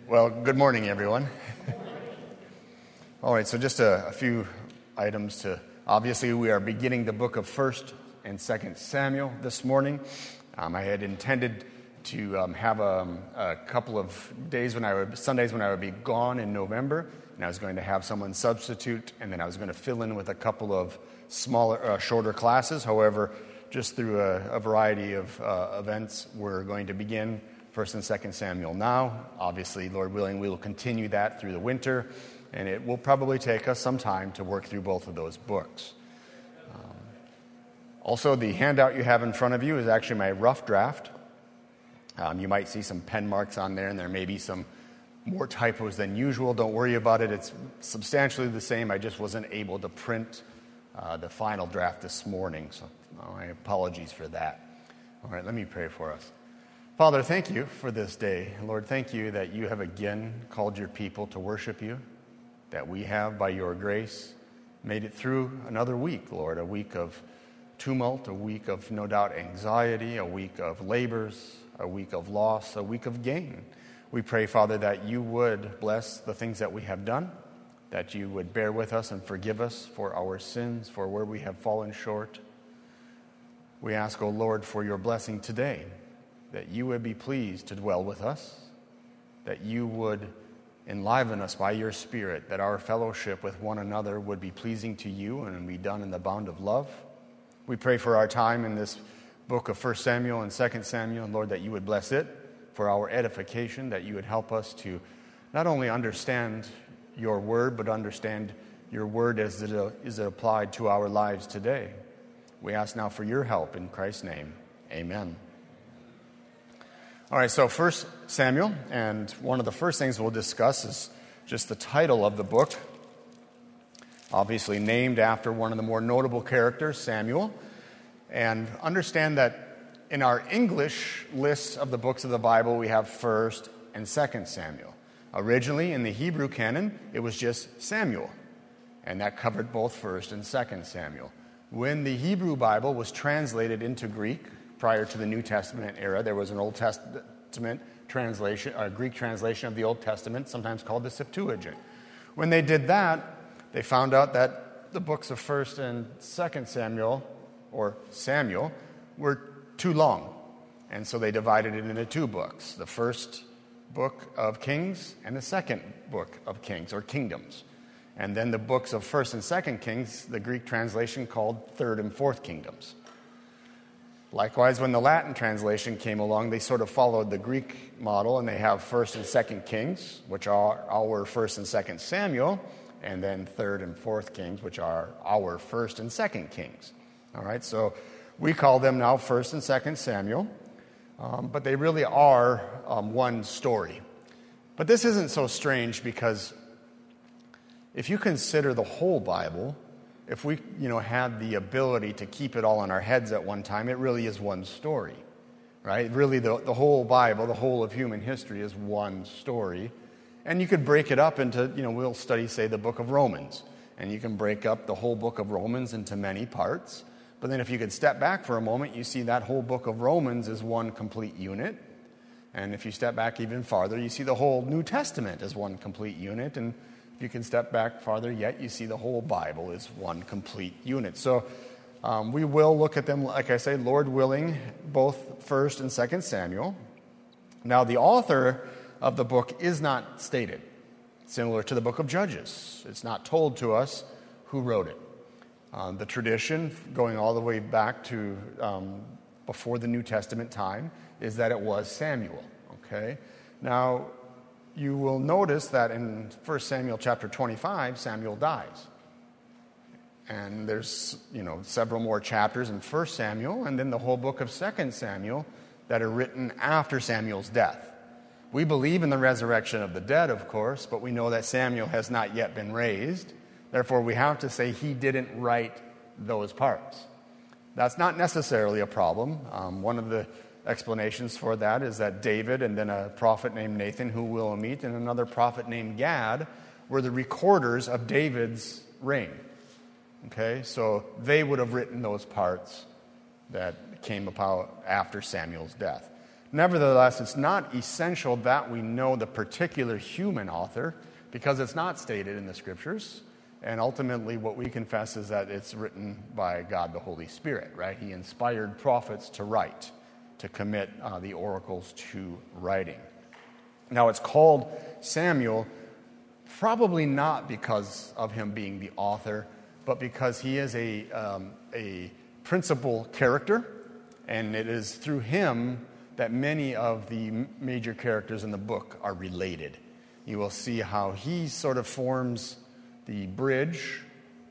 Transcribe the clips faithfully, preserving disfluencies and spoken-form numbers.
Well, good morning, everyone. All right, so just a, a few items to, obviously we are beginning the book of First and Second Samuel this morning. Um, I had intended to um, have a, a couple of days when I would, Sundays when I would be gone in November, and I was going to have someone substitute, and then I was going to fill in with a couple of smaller, uh, shorter classes. However, just through a, a variety of uh, events, we're going to begin First and Second Samuel now. Obviously, Lord willing, we will continue that through the winter, and it will probably take us some time to work through both of those books. Um, also, the handout you have in front of you is actually my rough draft. Um, you might see some pen marks on there, and there may be some more typos than usual. Don't worry about it. It's substantially the same. I just wasn't able to print uh, the final draft this morning, so my apologies for that. All right, let me pray for us. Father, thank you for this day. Lord, thank you that you have again called your people to worship you, that we have, by your grace, made it through another week, Lord, a week of tumult, a week of, no doubt, anxiety, a week of labors, a week of loss, a week of gain. We pray, Father, that you would bless the things that we have done, that you would bear with us and forgive us for our sins, for where we have fallen short. We ask, O Lord, for your blessing today, that you would be pleased to dwell with us, that you would enliven us by your Spirit, that our fellowship with one another would be pleasing to you and be done in the bond of love. We pray for our time in this book of First Samuel and Second Samuel, and Lord, that you would bless it for our edification, that you would help us to not only understand your word, but understand your word as it is applied to our lives today. We ask now for your help in Christ's name. Amen. All right, so First Samuel, and one of the first things we'll discuss is just the title of the book, obviously named after one of the more notable characters, Samuel. And understand that in our English list of the books of the Bible, we have First and Second Samuel. Originally, in the Hebrew canon, it was just Samuel, and that covered both First and Second Samuel. When the Hebrew Bible was translated into Greek, prior to the New Testament era, there was an Old Testament translation, a Greek translation of the Old Testament, sometimes called the Septuagint. When they did that, they found out that the books of First and Second Samuel, or Samuel, were too long. And so they divided it into two books, the first book of Kings and the second book of Kings, or Kingdoms. And then the books of First and Second Kings, the Greek translation called Third and Fourth Kingdoms. Likewise, when the Latin translation came along, they sort of followed the Greek model, and they have First and Second Kings, which are our First and Second Samuel, and then Third and Fourth Kings, which are our First and Second Kings. All right, so we call them now First and Second Samuel, um, but they really are um, one story. But this isn't so strange, because if you consider the whole Bible, if we, you know, had the ability to keep it all in our heads at one time, it really is one story, right? Really, the, the whole Bible, the whole of human history is one story. And you could break it up into, you know, we'll study, say, the book of Romans. And you can break up the whole book of Romans into many parts. But then if you could step back for a moment, you see that whole book of Romans is one complete unit. And if you step back even farther, you see the whole New Testament as one complete unit. And you can step back farther yet, you see the whole Bible is one complete unit. So um, we will look at them, like I say, Lord willing, both First and Second Samuel. Now, the author of the book is not stated, similar to the book of Judges. It's not told to us who wrote it. Uh, the tradition, going all the way back to um, before the New Testament time, is that it was Samuel. Okay? Now, you will notice that in First Samuel chapter twenty-five, Samuel dies. And there's, you know, several more chapters in First Samuel, and then the whole book of Second Samuel that are written after Samuel's death. We believe in the resurrection of the dead, of course, but we know that Samuel has not yet been raised. Therefore, we have to say he didn't write those parts. That's not necessarily a problem. Um, one of the explanations for that is that David and then a prophet named Nathan, who we'll meet, and another prophet named Gad were the recorders of David's reign. Okay, so they would have written those parts that came about after Samuel's death. Nevertheless, it's not essential that we know the particular human author because it's not stated in the Scriptures. And ultimately, what we confess is that it's written by God the Holy Spirit, right? He inspired prophets to write, to commit uh, the oracles to writing. Now, it's called Samuel probably not because of him being the author, but because he is a, um, a principal character, and it is through him that many of the major characters in the book are related. You will see how he sort of forms the bridge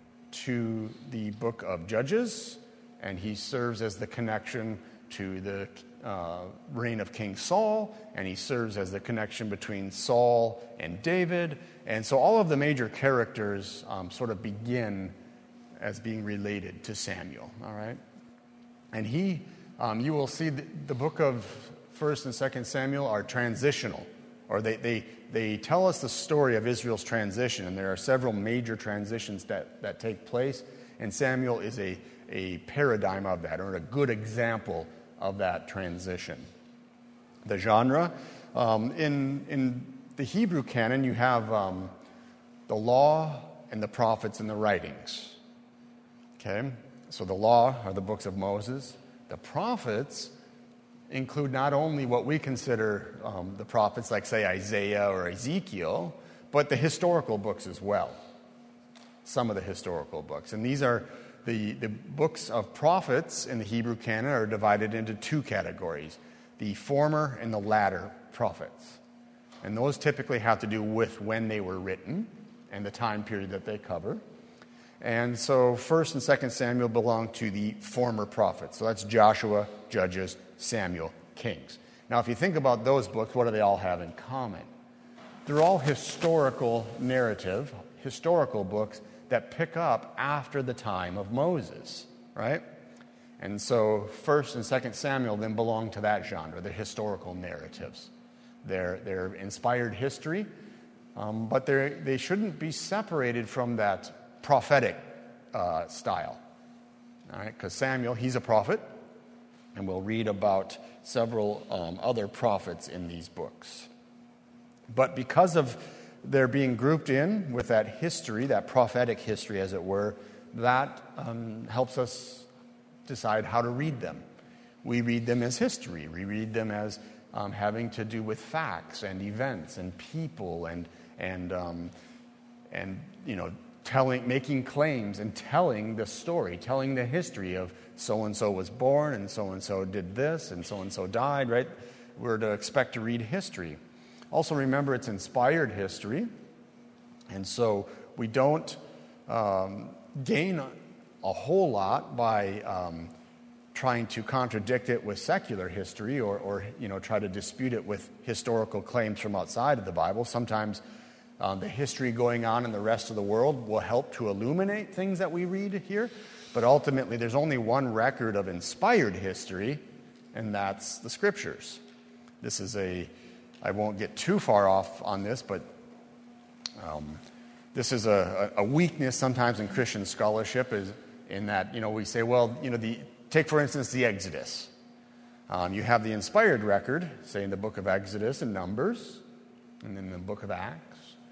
to the book of Judges, and he serves as the connection to the uh, reign of King Saul, and he serves as the connection between Saul and David. And so all of the major characters um, sort of begin as being related to Samuel, all right? And he, um, you will see the, the book of First and Second Samuel are transitional, or they, they, they tell us the story of Israel's transition, and there are several major transitions that, that take place, and Samuel is a, a paradigm of that, or a good example of that transition. The genre, um, in, in the Hebrew canon, you have um, the law and the prophets and the writings. Okay, so the law are the books of Moses. The prophets include not only what we consider um, the prophets, like, say, Isaiah or Ezekiel, but the historical books as well. Some of the historical books. And these are the, the books of prophets in the Hebrew canon are divided into two categories, the former and the latter prophets. And those typically have to do with when they were written and the time period that they cover. And so First and Second Samuel belong to the former prophets. So that's Joshua, Judges, Samuel, Kings. Now, if you think about those books, what do they all have in common? They're all historical narrative, historical books that pick up after the time of Moses, right? And so First and Second Samuel then belong to that genre, the historical narratives. They're, they're inspired history, um, but they they shouldn't be separated from that prophetic uh, style, all right? Because Samuel, he's a prophet, and we'll read about several um, other prophets in these books. But because of their being grouped in with that history, that prophetic history, as it were, that um, helps us decide how to read them. We read them as history. We read them as um, having to do with facts and events and people and and um, and you know. Telling, making claims and telling the story, telling the history of so-and-so was born and so-and-so did this and so-and-so died, right? We're to expect to read history. Also remember it's inspired history, and so we don't um, gain a whole lot by um, trying to contradict it with secular history or, or, you know, try to dispute it with historical claims from outside of the Bible. Sometimes Um, the history going on in the rest of the world will help to illuminate things that we read here, but ultimately there's only one record of inspired history, and that's the Scriptures. This is a, I won't get too far off on this, but um, this is a, a weakness sometimes in Christian scholarship, is in that, you know, we say, well, you know, the take for instance the Exodus. Um, you have the inspired record, say in the book of Exodus and Numbers, and then the book of Acts.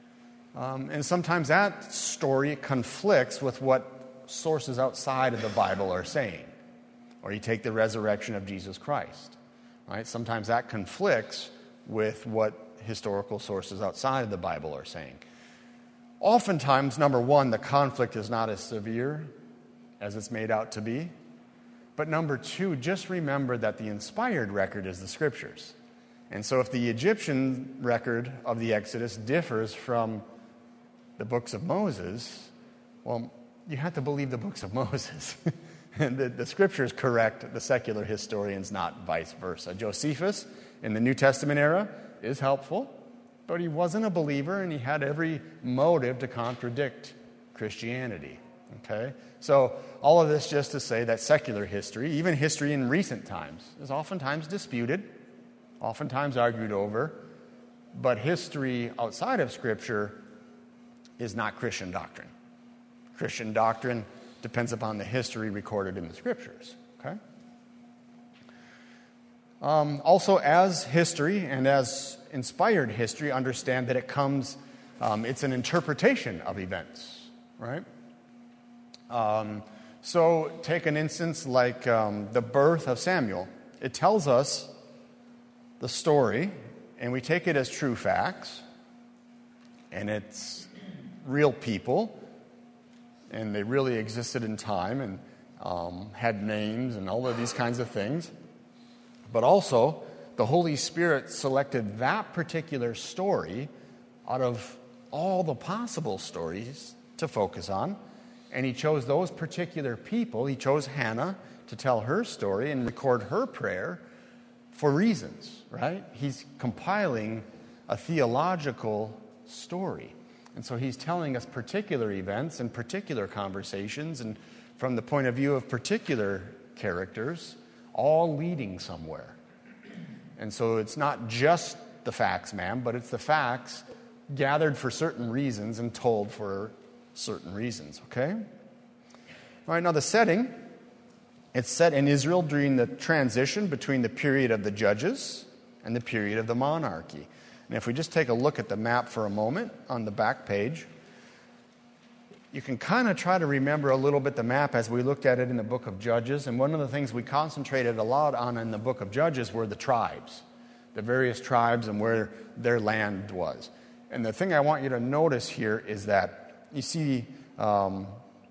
Um, and sometimes that story conflicts with what sources outside of the Bible are saying. Or you take the resurrection of Jesus Christ. Right? Sometimes that conflicts with what historical sources outside of the Bible are saying. Oftentimes, number one, the conflict is not as severe as it's made out to be. But number two, just remember that the inspired record is the Scriptures. And so if the Egyptian record of the Exodus differs from the books of Moses, well, you have to believe the books of Moses. And the, the Scriptures correct the secular historians, not vice versa. Josephus, in the New Testament era, is helpful, but he wasn't a believer, and he had every motive to contradict Christianity. Okay? So all of this just to say that secular history, even history in recent times, is oftentimes disputed, oftentimes argued over, but history outside of Scripture is not Christian doctrine. Christian doctrine depends upon the history recorded in the Scriptures. Okay? Um, also, as history and as inspired history, understand that it comes, um, it's an interpretation of events, right? Um, so take an instance like um, the birth of Samuel. It tells us the story, and we take it as true facts, and it's real people, and they really existed in time and um, had names and all of these kinds of things. But also, the Holy Spirit selected that particular story out of all the possible stories to focus on, and he chose those particular people. He chose Hannah to tell her story and record her prayer for reasons, right? He's compiling a theological story. And so he's telling us particular events and particular conversations, and from the point of view of particular characters, all leading somewhere. And so it's not just the facts, ma'am, but it's the facts gathered for certain reasons and told for certain reasons, okay? All right, now the setting, it's set in Israel during the transition between the period of the judges and the period of the monarchy. And if we just take a look at the map for a moment on the back page, you can kind of try to remember a little bit the map as we looked at it in the book of Judges. And one of the things we concentrated a lot on in the book of Judges were the tribes, the various tribes and where their land was. And the thing I want you to notice here is that you see um,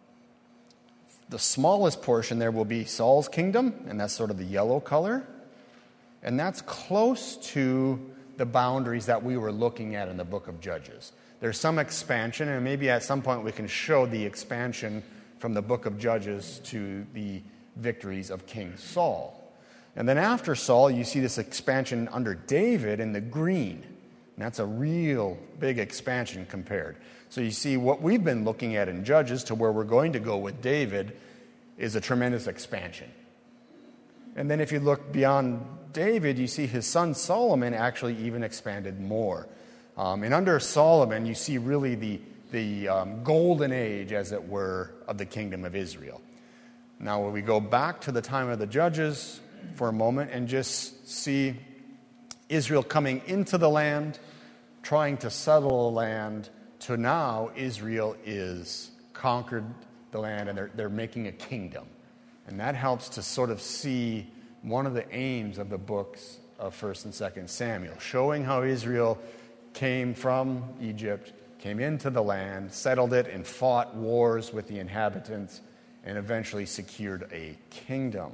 the smallest portion there will be Saul's kingdom, and that's sort of the yellow color. And that's close to the boundaries that we were looking at in the book of Judges. There's some expansion, and maybe at some point we can show the expansion from the book of Judges to the victories of King Saul. And then after Saul, you see this expansion under David in the green. And that's a real big expansion compared. So you see what we've been looking at in Judges to where we're going to go with David is a tremendous expansion. And then if you look beyond David, you see his son Solomon actually even expanded more. Um, and under Solomon, you see really the, the um, golden age, as it were, of the kingdom of Israel. Now, when we go back to the time of the Judges for a moment and just see Israel coming into the land, trying to settle the land, to now Israel is conquered the land and they're, they're making a kingdom. And that helps to sort of see one of the aims of the books of First and Second Samuel, showing how Israel came from Egypt, came into the land, settled it, and fought wars with the inhabitants, and eventually secured a kingdom.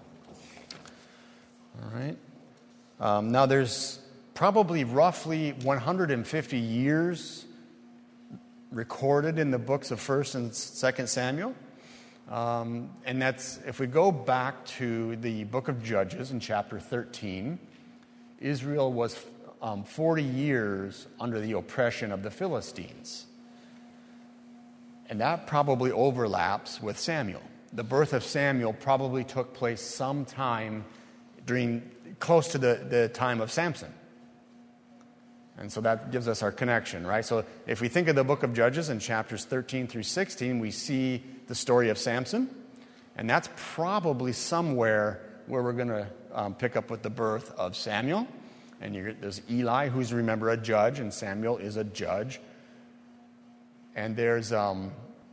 All right. Um, now, there's probably roughly one hundred fifty years recorded in the books of First and Second Samuel. Um, and that's, if we go back to the book of Judges in chapter thirteen, Israel was um, forty years under the oppression of the Philistines. And that probably overlaps with Samuel. The birth of Samuel probably took place sometime during, close to the, the time of Samson. And so that gives us our connection, right? So if we think of the book of Judges in chapters thirteen through sixteen, we see the story of Samson. And that's probably somewhere where we're going to um, pick up with the birth of Samuel. And you're, there's Eli, who's, remember, a judge, and Samuel is a judge. And there's um,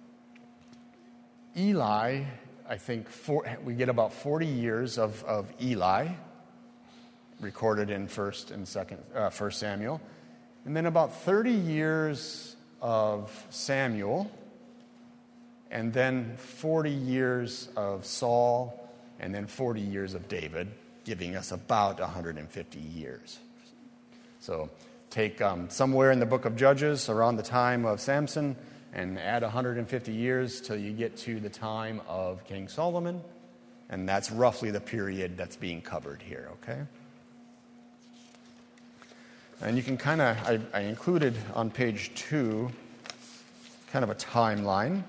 Eli, I think for, we get about forty years of, of Eli recorded in First and Second, uh, First Samuel, and then about thirty years of Samuel, and then forty years of Saul, and then forty years of David, giving us about one hundred fifty years. So take um, somewhere in the book of Judges around the time of Samson and add one hundred fifty years till you get to the time of King Solomon, and that's roughly the period that's being covered here, okay? And you can kind of, I, I included on page two, kind of a timeline.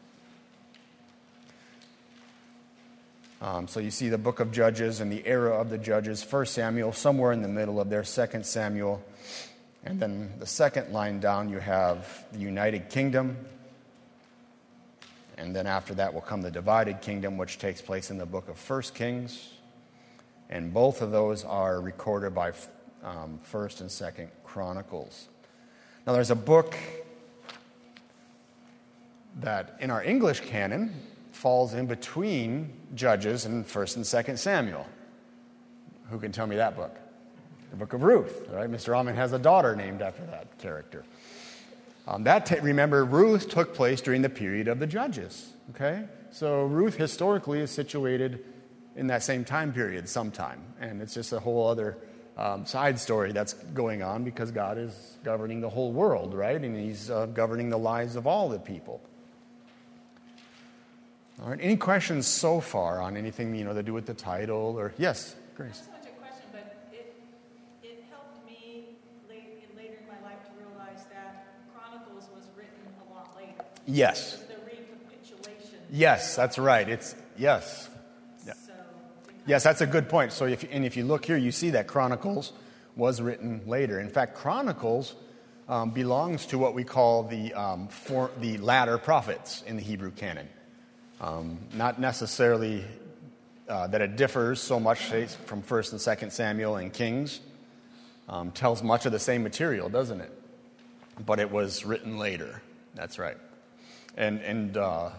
Um, so you see the book of Judges and the era of the Judges, First Samuel, somewhere in the middle of there, Second Samuel. And then the second line down, you have the United Kingdom. And then after that will come the divided kingdom, which takes place in the book of First Kings. And both of those are recorded by um, First and Second Chronicles. Now, there's a book that in our English canon falls in between Judges and First and Second Samuel. Who can tell me that book? The book of Ruth, right? Mister Alman has a daughter named after that character. Um, that t- remember, Ruth took place during the period of the Judges. Okay, so Ruth historically is situated in that same time period, sometime, and it's just a whole other um, side story that's going on because God is governing the whole world, right? And He's uh, governing the lives of all the people. All right. Any questions so far on anything you know to do with the title or yes, Grace? Yes. The recapitulation. Yes, that's right. It's yes. Yeah. So, yes, that's a good point. So, if and if you look here, you see that Chronicles was written later. In fact, Chronicles um, belongs to what we call the um, for, the latter prophets in the Hebrew canon. Um, not necessarily uh, that it differs so much say, from First and Second Samuel and Kings. Um, tells much of the same material, doesn't it? But it was written later. That's right. And and uh,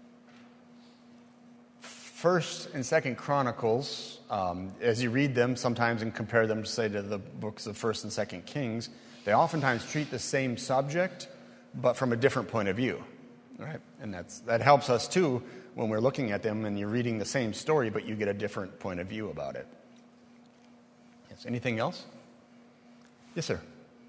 First and Second Chronicles, um, as you read them sometimes and compare them, say, to the books of First and Second Kings, they oftentimes treat the same subject, but from a different point of view, right? And that's that helps us too when we're looking at them and you're reading the same story, but you get a different point of view about it. Yes. Anything else? Yes, sir.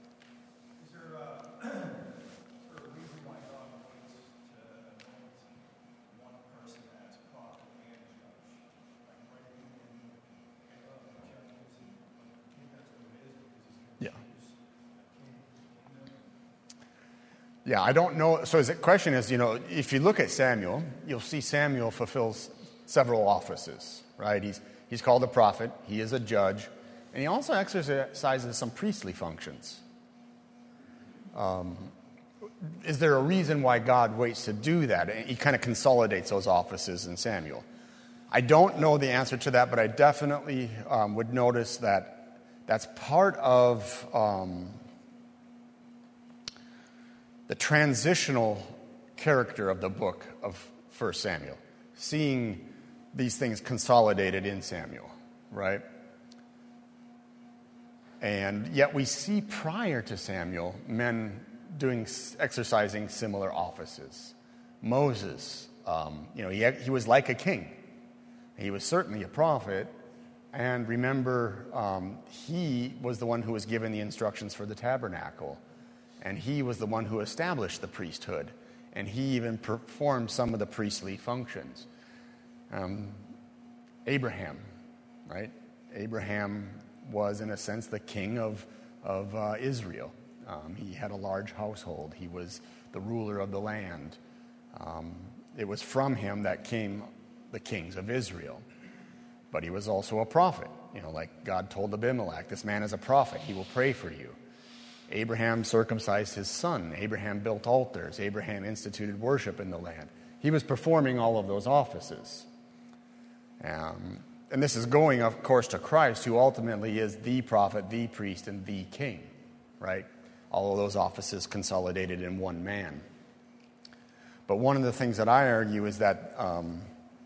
Yeah, I don't know. So the question is, you know, if you look at Samuel, you'll see Samuel fulfills several offices, right? He's he's called a prophet. He is a judge. And he also exercises some priestly functions. Um, is there a reason why God waits to do that? He kind of consolidates those offices in Samuel. I don't know the answer to that, but I definitely um, would notice that that's part of... Um, the transitional character of the book of First Samuel, seeing these things consolidated in Samuel, right? And yet we see prior to Samuel men doing, exercising similar offices. Moses, um, you know, he, he was like a king. He was certainly a prophet. And remember, um, he was the one who was given the instructions for the tabernacle. And he was the one who established the priesthood. And he even performed some of the priestly functions. Um, Abraham, right? Abraham was, in a sense, the king of, of uh, Israel. Um, he had a large household. He was the ruler of the land. Um, it was from him that came the kings of Israel. But he was also a prophet. You know, like God told Abimelech, this man is a prophet. He will pray for you. Abraham circumcised his son. Abraham built altars. Abraham instituted worship in the land. He was performing all of those offices. Um, and this is going, of course, to Christ, who ultimately is the prophet, the priest, and the king, right? All of those offices consolidated in one man. But one of the things that I argue is that um,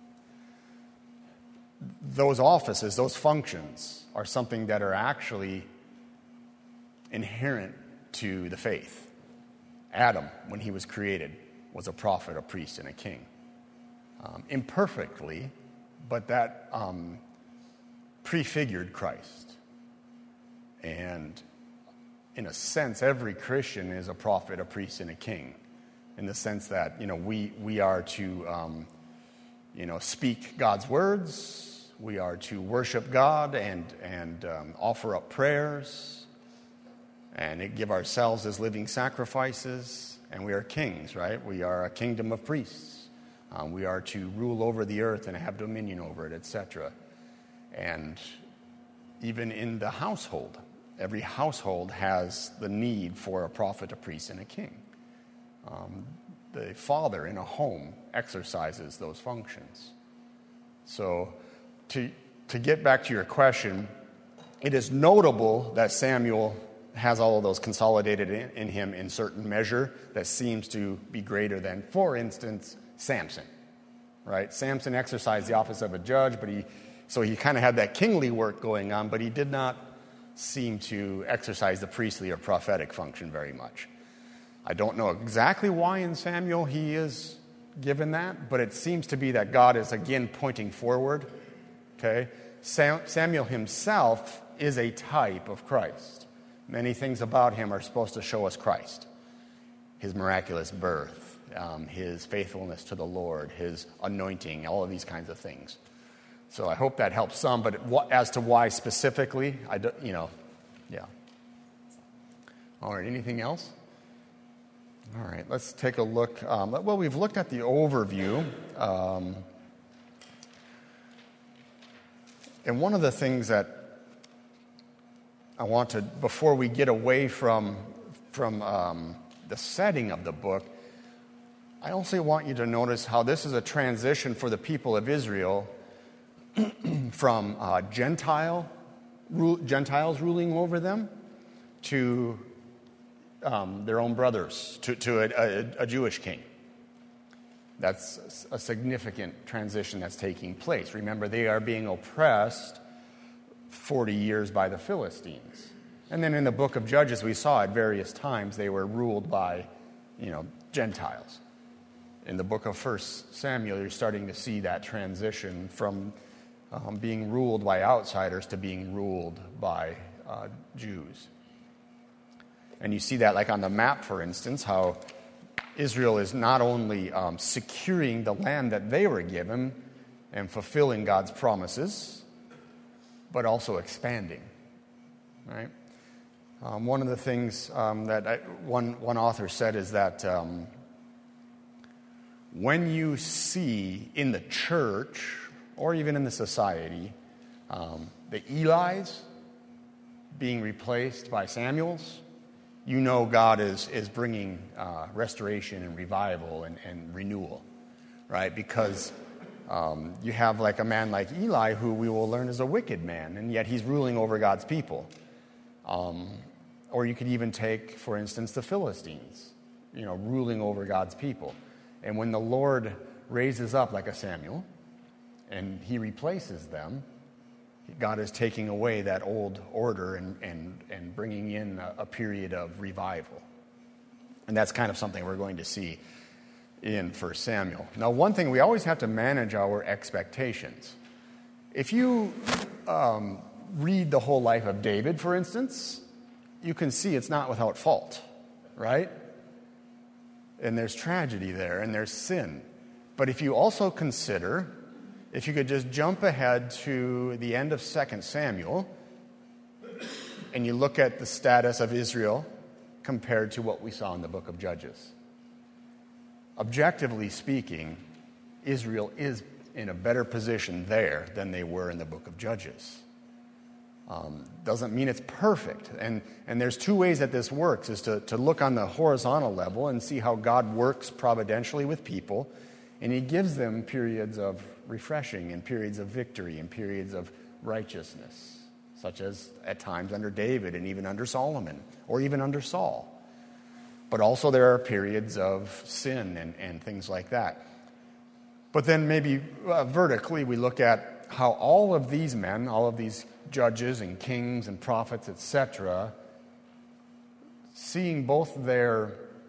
those offices, those functions, are something that are actually inherent to the faith. Adam, when he was created, was a prophet, a priest, and a king. Um, imperfectly, but that um, prefigured Christ. And in a sense, every Christian is a prophet, a priest, and a king. In the sense that, you know, we, we are to, um, you know, speak God's words. We are to worship God and, and um, offer up prayers. And give ourselves as living sacrifices. And we are kings, right? We are a kingdom of priests. Um, we are to rule over the earth and have dominion over it, et cetera. And even in the household, every household has the need for a prophet, a priest, and a king. Um, the father in a home exercises those functions. So to to get back to your question, it is notable that Samuel has all of those consolidated in, in him in certain measure that seems to be greater than, for instance, Samson, right? Samson exercised the office of a judge, but he so he kind of had that kingly work going on, but he did not seem to exercise the priestly or prophetic function very much. I don't know exactly why in Samuel he is given that, but it seems to be that God is again pointing forward. Okay, Sam, Samuel himself is a type of Christ. Many things about him are supposed to show us Christ. His miraculous birth, um, his faithfulness to the Lord, his anointing, all of these kinds of things. So I hope that helps some, but as to why specifically, I don't, you know, yeah. All right, anything else? All right, let's take a look. Um, well, we've looked at the overview. Um, and one of the things that I want to, before we get away from, from um, the setting of the book, I also want you to notice how this is a transition for the people of Israel from uh, Gentile, ru- Gentiles ruling over them to um, their own brothers, to, to a, a, a Jewish king. That's a significant transition that's taking place. Remember, they are being oppressed forty years by the Philistines. And then in the book of Judges, we saw at various times they were ruled by, you know, Gentiles. In the book of First Samuel, you're starting to see that transition from um, being ruled by outsiders to being ruled by uh, Jews. And you see that like on the map, for instance, how Israel is not only um, securing the land that they were given and fulfilling God's promises, but also expanding, right? Um, one of the things um, that I, one, one author said is that um, when you see in the church, or even in the society, um, the Elis being replaced by Samuels, you know God is, is bringing uh, restoration and revival and, and renewal, right? Because um, you have like a man like Eli who we will learn is a wicked man, and yet he's ruling over God's people. Um, or you could even take, for instance, the Philistines, you know, ruling over God's people. And when the Lord raises up like a Samuel and he replaces them, God is taking away that old order and, and, and bringing in a, a period of revival. And that's kind of something we're going to see in First Samuel. Now, one thing, we always have to manage our expectations. If you um, read the whole life of David, for instance, you can see it's not without fault, right? And there's tragedy there, and there's sin. But if you also consider, if you could just jump ahead to the end of Second Samuel, and you look at the status of Israel compared to what we saw in the book of Judges. Objectively speaking, Israel is in a better position there than they were in the book of Judges. Um, doesn't mean it's perfect. And, and there's two ways that this works, is to, to look on the horizontal level and see how God works providentially with people, and he gives them periods of refreshing and periods of victory and periods of righteousness, such as at times under David and even under Solomon or even under Saul. But also there are periods of sin and, and things like that. But then maybe uh, vertically we look at how all of these men, all of these judges and kings and prophets, et cetera, seeing both their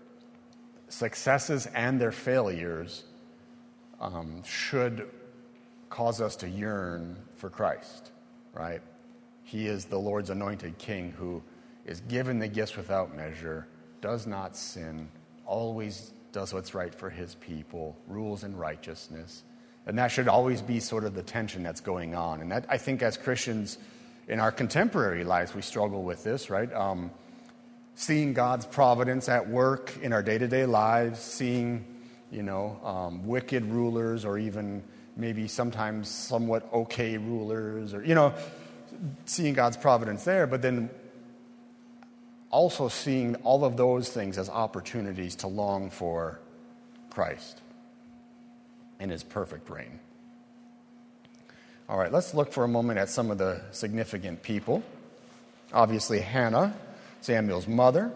successes and their failures um, should cause us to yearn for Christ, right? He is the Lord's anointed king who is given the gifts without measure, does not sin, always does what's right for his people, rules in righteousness. And that should always be sort of the tension that's going on. And that, I think as Christians in our contemporary lives, we struggle with this, right? Um, seeing God's providence at work in our day-to-day lives, seeing, you know, um, wicked rulers or even maybe sometimes somewhat okay rulers, or, you know, seeing God's providence there, but then also seeing all of those things as opportunities to long for Christ and his perfect reign. All right, let's look for a moment at some of the significant people. Obviously, Hannah, Samuel's mother.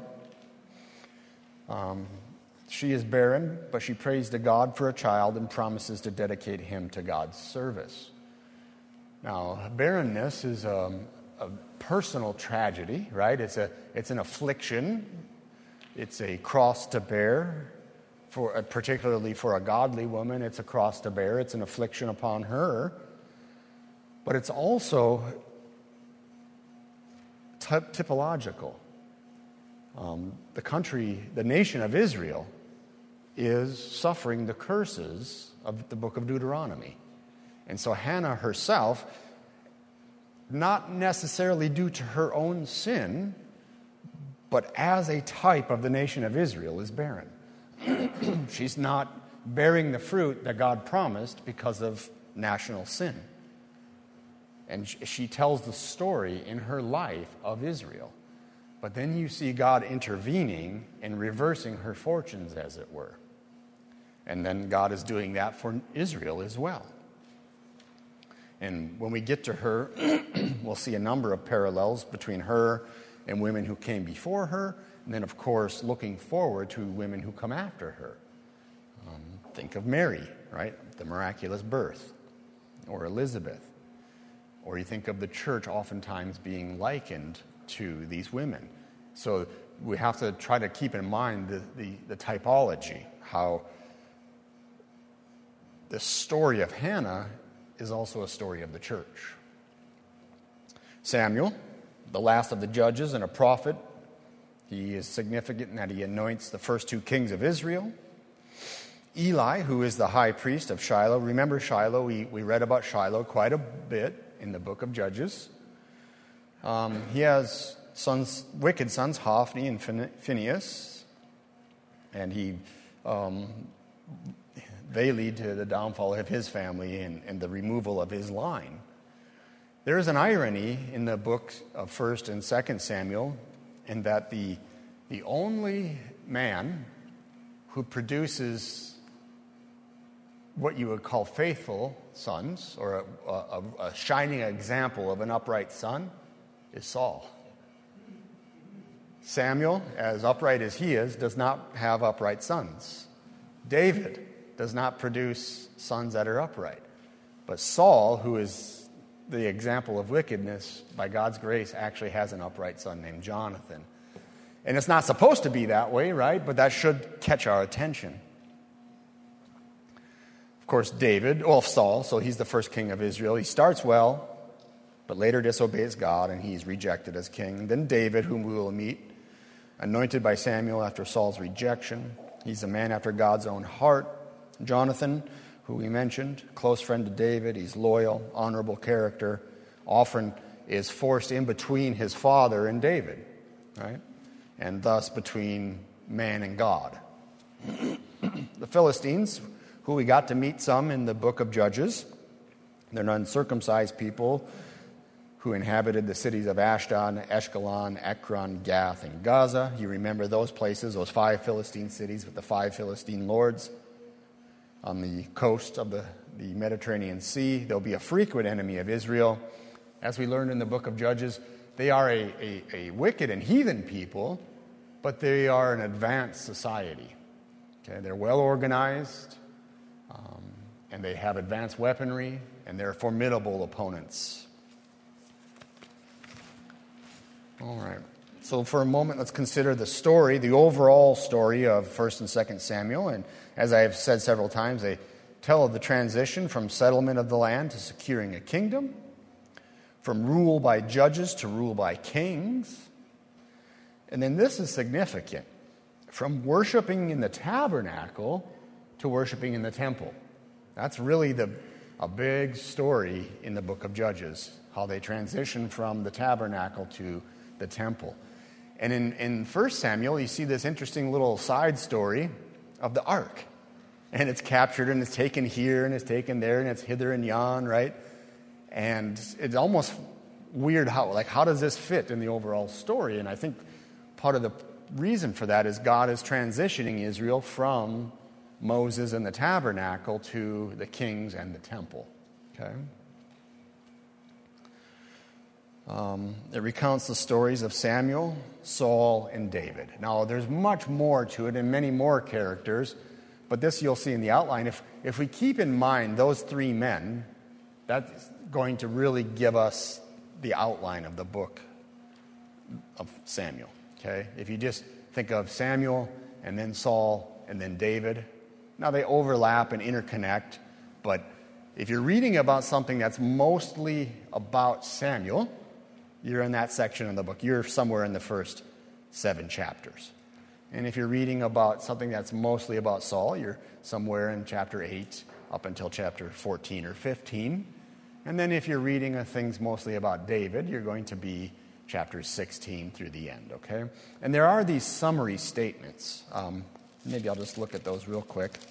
Um, she is barren, but she prays to God for a child and promises to dedicate him to God's service. Now, barrenness is a, a personal tragedy, right? It's a it's an affliction. It's a cross to bear, for uh, particularly for a godly woman. It's a cross to bear. It's an affliction upon her. But it's also typ- typological. Um, the country, the nation of Israel, is suffering the curses of the book of Deuteronomy. And so Hannah herself, not necessarily due to her own sin, but as a type of the nation of Israel, is barren. She's not bearing the fruit that God promised because of national sin. And she tells the story in her life of Israel. But then you see God intervening and reversing her fortunes, as it were. And then God is doing that for Israel as well. And when we get to her, we'll see a number of parallels between her and women who came before her, and then, of course, looking forward to women who come after her. Um, think of Mary, right? The miraculous birth, or Elizabeth. Or you think of the church oftentimes being likened to these women. So we have to try to keep in mind the, the, the typology, how the story of Hannah is also a story of the church. Samuel, the last of the judges and a prophet, he is significant in that he anoints the first two kings of Israel. Eli, who is the high priest of Shiloh. Remember Shiloh, we, we read about Shiloh quite a bit in the book of Judges. Um, he has sons, wicked sons, Hophni and Phinehas, and he, um, they lead to the downfall of his family and, and the removal of his line. There is an irony in the book of First and Second Samuel in that the the only man who produces what you would call faithful sons, or a, a, a shining example of an upright son, is Saul. Samuel, as upright as he is, does not have upright sons. David does not produce sons that are upright. But Saul, who is the example of wickedness, by God's grace, actually has an upright son named Jonathan. And it's not supposed to be that way, right? But that should catch our attention. Of course, David, well, Saul, so he's the first king of Israel. He starts well, but later disobeys God, and he's rejected as king. Then David, whom we will meet, anointed by Samuel after Saul's rejection. He's a man after God's own heart. Jonathan, who we mentioned, close friend to David. He's loyal, honorable character. Often is forced in between his father and David, right? And thus between man and God. The Philistines, who we got to meet some in the book of Judges, they're an uncircumcised people who inhabited the cities of Ashdod, Ashkelon, Ekron, Gath, and Gaza. You remember those places, those five Philistine cities with the five Philistine lords on the coast of the, the Mediterranean Sea. They'll be a frequent enemy of Israel. As we learned in the book of Judges, they are a, a, a wicked and heathen people, but they are an advanced society. Okay, they're well organized, um, and they have advanced weaponry, and they're formidable opponents. All right. So for a moment, let's consider the story, the overall story of First and Second Samuel. And as I have said several times, they tell of the transition from settlement of the land to securing a kingdom, from rule by judges to rule by kings. And then this is significant, from worshiping in the tabernacle to worshiping in the temple. That's really the a big story in the book of Judges, how they transition from the tabernacle to the temple. And in, in First Samuel, you see this interesting little side story of the ark. And it's captured and it's taken here and it's taken there and it's hither and yon, right? And it's almost weird how, like, how does this fit in the overall story? And I think part of the reason for that is God is transitioning Israel from Moses and the tabernacle to the kings and the temple. Okay? Um, it recounts the stories of Samuel, Saul, and David. Now, there's much more to it and many more characters, but this you'll see in the outline. If, if we keep in mind those three men, that's going to really give us the outline of the book of Samuel. Okay? If you just think of Samuel and then Saul and then David, now they overlap and interconnect, but if you're reading about something that's mostly about Samuel, you're in that section of the book. You're somewhere in the first seven chapters. And if you're reading about something that's mostly about Saul, you're somewhere in chapter eight up until chapter fourteen or fifteen. And then if you're reading things mostly about David, you're going to be chapters sixteen through the end, okay? And there are these summary statements. Um, maybe I'll just look at those real quick.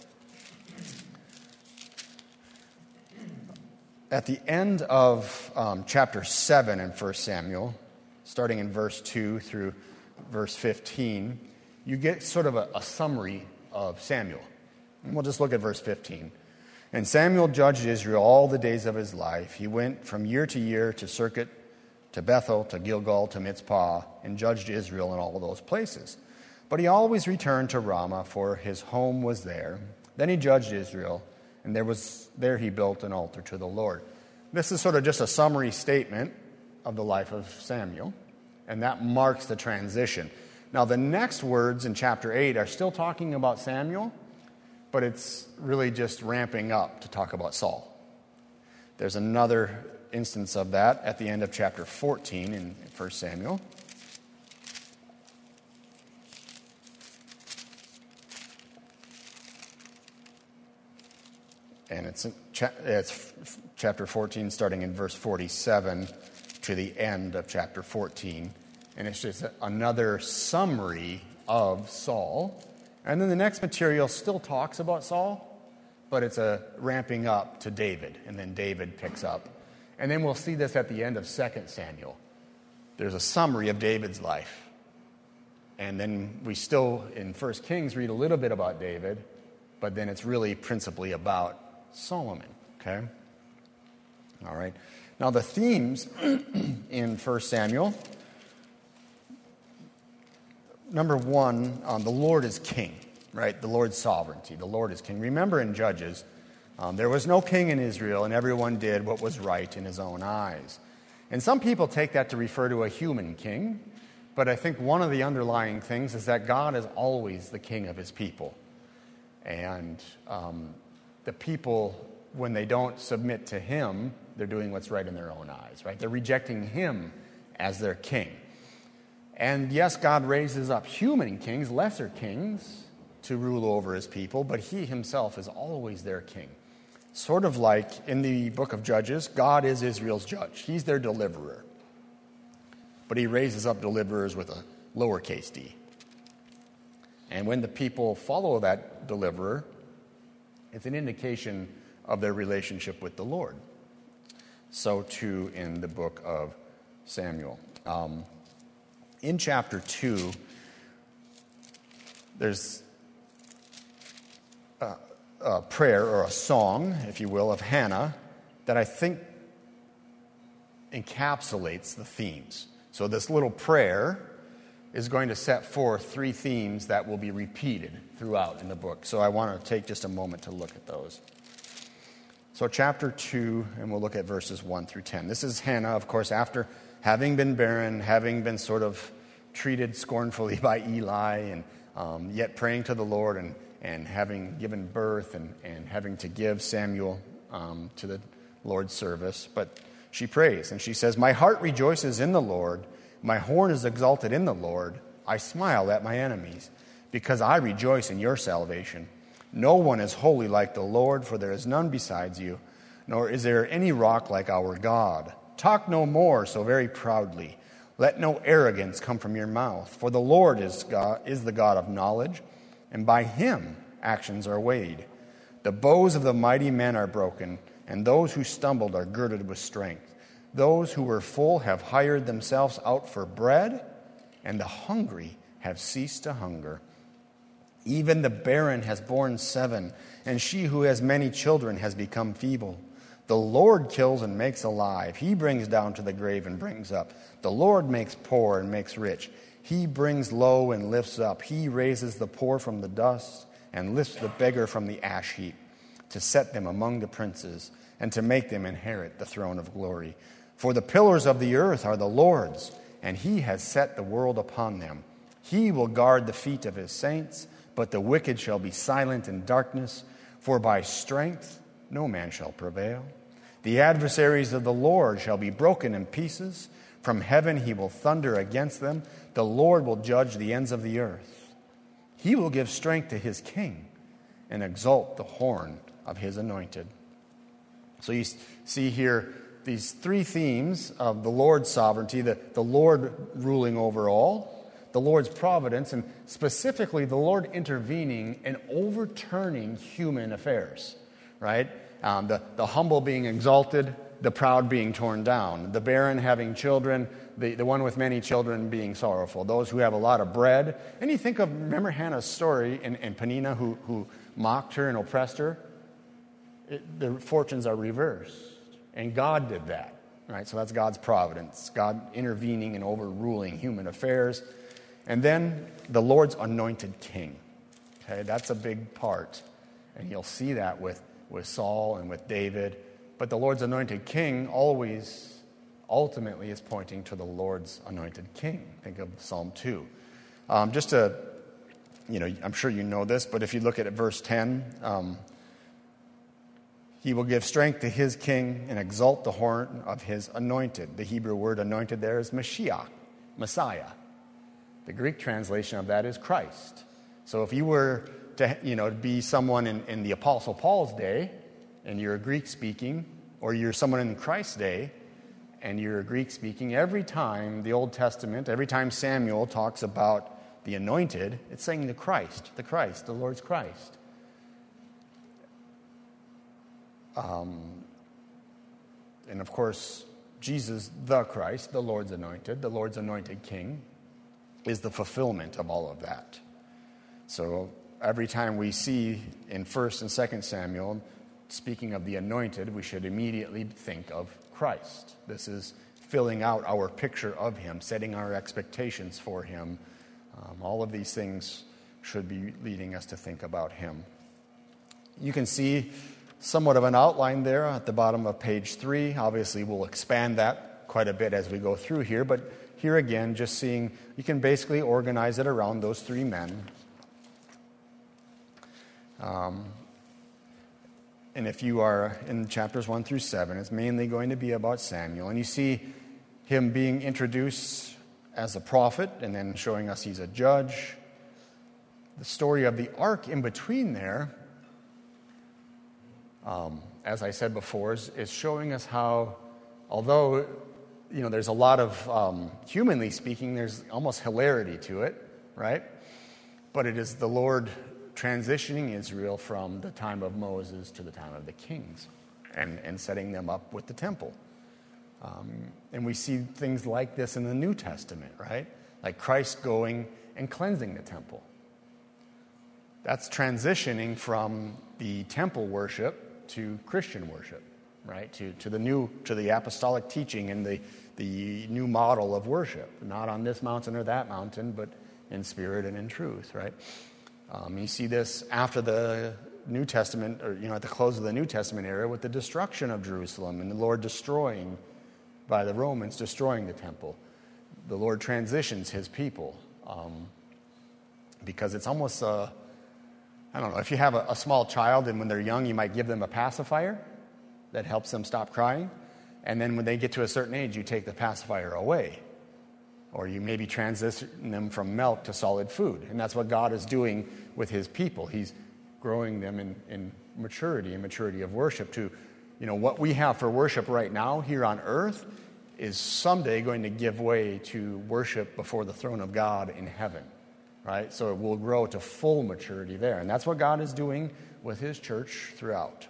At the end of um, chapter seven in First Samuel, starting in verse two through verse fifteen, you get sort of a, a summary of Samuel. And we'll just look at verse fifteen. And Samuel judged Israel all the days of his life. He went from year to year to Circuit, to Bethel, to Gilgal, to Mizpah, and judged Israel in all of those places. But he always returned to Ramah, for his home was there. Then he judged Israel, and there was there he built an altar to the Lord. This is sort of just a summary statement of the life of Samuel, and that marks the transition. Now, the next words in chapter eight are still talking about Samuel, but it's really just ramping up to talk about Saul. There's another instance of that at the end of chapter fourteen in First Samuel. And it's, cha- it's chapter fourteen, starting in verse forty-seven to the end of chapter fourteen. And it's just another summary of Saul. And then the next material still talks about Saul, but it's a ramping up to David. And then David picks up. And then we'll see this at the end of Second Samuel. There's a summary of David's life. And then we still, in First Kings, read a little bit about David, but then it's really principally about Solomon, okay? All right. Now, the themes in First Samuel, number one, um, the Lord is king, right? The Lord's sovereignty. The Lord is king. Remember in Judges, um, there was no king in Israel, and everyone did what was right in his own eyes. And some people take that to refer to a human king, but I think one of the underlying things is that God is always the king of his people. And um, the people, when they don't submit to him, they're doing what's right in their own eyes, right? They're rejecting him as their king. And yes, God raises up human kings, lesser kings, to rule over his people, but he himself is always their king. Sort of like in the book of Judges, God is Israel's judge. He's their deliverer. But he raises up deliverers with a lowercase d. And when the people follow that deliverer, it's an indication of their relationship with the Lord. So too in the book of Samuel. Um, in chapter two, there's a, a prayer or a song, if you will, of Hannah that I think encapsulates the themes. So this little prayer is going to set forth three themes that will be repeated throughout in the book. So I want to take just a moment to look at those. So chapter two, and we'll look at verses one through ten. This is Hannah, of course, after having been barren, having been sort of treated scornfully by Eli, and um, yet praying to the Lord, and, and having given birth, and, and having to give Samuel um, to the Lord's service. But she prays, and she says, "My heart rejoices in the Lord. My horn is exalted in the Lord. I smile at my enemies, because I rejoice in your salvation. No one is holy like the Lord, for there is none besides you, nor is there any rock like our God. Talk no more so very proudly. Let no arrogance come from your mouth, for the Lord is God, is the God of knowledge, and by him actions are weighed. The bows of the mighty men are broken, and those who stumbled are girded with strength. Those who were full have hired themselves out for bread, and the hungry have ceased to hunger. Even the barren has borne seven, and she who has many children has become feeble. The Lord kills and makes alive. He brings down to the grave and brings up. The Lord makes poor and makes rich. He brings low and lifts up. He raises the poor from the dust and lifts the beggar from the ash heap, to set them among the princes and to make them inherit the throne of glory. For the pillars of the earth are the Lord's, and he has set the world upon them. He will guard the feet of his saints, but the wicked shall be silent in darkness, for by strength no man shall prevail. The adversaries of the Lord shall be broken in pieces. From heaven he will thunder against them. The Lord will judge the ends of the earth. He will give strength to his king and exalt the horn of his anointed. So you see here these three themes of the Lord's sovereignty, the, the Lord ruling over all, the Lord's providence, and specifically the Lord intervening and overturning human affairs, right? Um, the, the humble being exalted, the proud being torn down, the barren having children, the, the one with many children being sorrowful, those who have a lot of bread. And you think of, remember Hannah's story in, in Peninnah who, who mocked her and oppressed her? It, the fortunes are reversed. And God did that, right? So that's God's providence, God intervening and overruling human affairs. And then the Lord's anointed king. Okay, that's a big part. And you'll see that with, with Saul and with David. But the Lord's anointed king always, ultimately, is pointing to the Lord's anointed king. Think of Psalm two. Um, just to, you know, I'm sure you know this, but if you look at it, verse ten, um, he will give strength to his king and exalt the horn of his anointed. The Hebrew word anointed there is Mashiach, Messiah. The Greek translation of that is Christ. So if you were to, you know, be someone in, in the Apostle Paul's day, and you're a Greek-speaking, or you're someone in Christ's day, and you're a Greek-speaking, every time the Old Testament, every time Samuel talks about the anointed, it's saying the Christ, the Christ, the Lord's Christ. Um, and of course, Jesus, the Christ, the Lord's anointed, the Lord's anointed king, is the fulfillment of all of that. So every time we see in First and Second Samuel, speaking of the anointed, we should immediately think of Christ. This is filling out our picture of him, setting our expectations for him. Um, all of these things should be leading us to think about him. You can see somewhat of an outline there at the bottom of page three. Obviously, we'll expand that quite a bit as we go through here, but here again, just seeing, you can basically organize it around those three men. Um, and if you are in chapters one through seven, it's mainly going to be about Samuel. And you see him being introduced as a prophet and then showing us he's a judge. The story of the ark in between there, Um, as I said before, is, is showing us how, although, you know, there's a lot of, um, humanly speaking, there's almost hilarity to it, right? But it is the Lord transitioning Israel from the time of Moses to the time of the kings and, and setting them up with the temple. Um, and we see things like this in the New Testament, right? Like Christ going and cleansing the temple. That's transitioning from the temple worship to Christian worship, right? To to the new, to the apostolic teaching and the, the new model of worship. Not on this mountain or that mountain, but in spirit and in truth, right? Um, you see this after the New Testament, or, you know, at the close of the New Testament era with the destruction of Jerusalem and the Lord destroying, by the Romans, destroying the temple. The Lord transitions his people um, because it's almost a, I don't know, if you have a, a small child and when they're young, you might give them a pacifier that helps them stop crying. And then when they get to a certain age, you take the pacifier away. Or you maybe transition them from milk to solid food. And that's what God is doing with his people. He's growing them in, in maturity and maturity of worship to, you know, what we have for worship right now here on earth is someday going to give way to worship before the throne of God in heaven. Right? So it will grow to full maturity there. And that's what God is doing with his church throughout.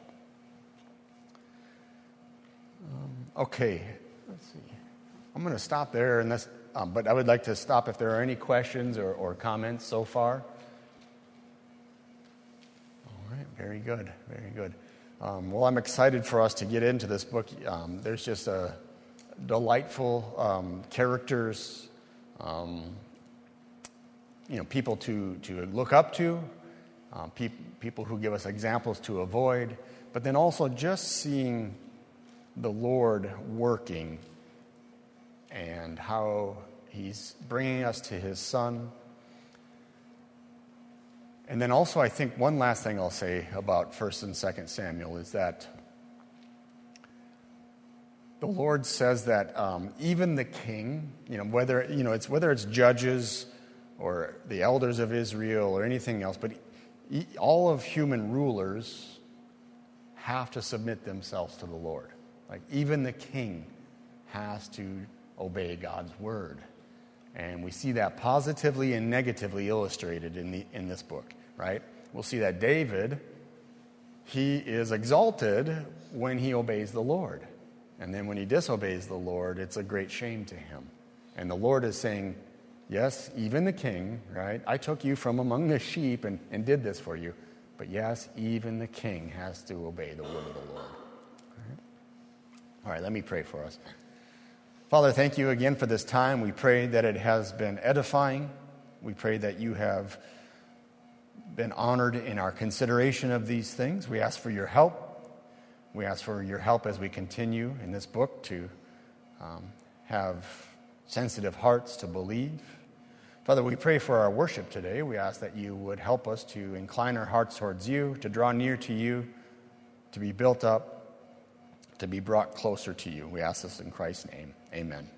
Um, okay, let's see. I'm going to stop there, and this, um, but I would like to stop if there are any questions or, or comments so far. All right, very good, very good. Um, well, I'm excited for us to get into this book. Um, there's just a delightful um, characters, um, you know, people to, to look up to, uh, pe- people who give us examples to avoid, but then also just seeing the Lord working and how he's bringing us to his Son. And then also, I think one last thing I'll say about First and Second Samuel is that the Lord says that um, even the king, you know, whether you know it's whether it's judges or the elders of Israel or anything else, but he, all of human rulers have to submit themselves to the Lord. Like even the king has to obey God's word, and we see that positively and negatively illustrated in the in this book. Right? We'll see that David, he is exalted when he obeys the Lord. And then when he disobeys the Lord, it's a great shame to him. And the Lord is saying, yes, even the king, right? I took you from among the sheep and, and did this for you. But yes, even the king has to obey the word of the Lord. All right, All right let me pray for us. Father, thank you again for this time. We pray that it has been edifying. We pray that you have been honored in our consideration of these things. We ask for your help. We ask for your help as we continue in this book to um, have sensitive hearts to believe. Father, we pray for our worship today. We ask that you would help us to incline our hearts towards you, to draw near to you, to be built up, to be brought closer to you. We ask this in Christ's name. Amen.